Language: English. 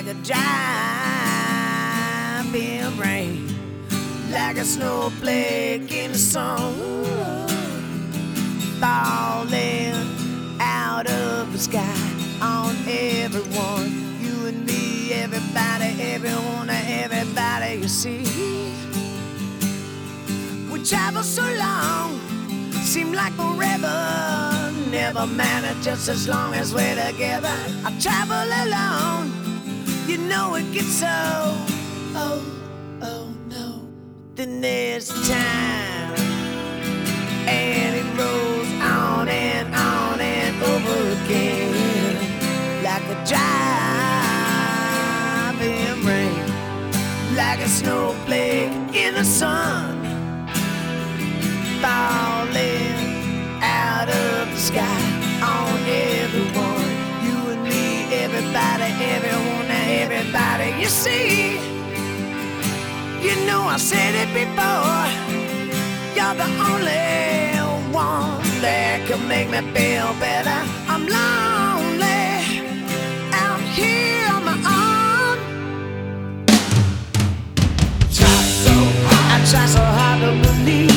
a driving rain, like a snowflake in the sun, falling out of the sky on everyone, you and me, everybody, everyone, everybody you see. We travel so long, seem like forever, never matter just as long as we're together. I travel alone, you know it gets so, oh no. Then there's time, and it rolls on and over again, like a driving rain, like a snowflake in the sun, falling out of the sky on everyone, you and me, everybody, everyone, everybody you see. You know I said it before, you're the only one that can make me feel better. I'm lonely out here on my own. I try so hard to believe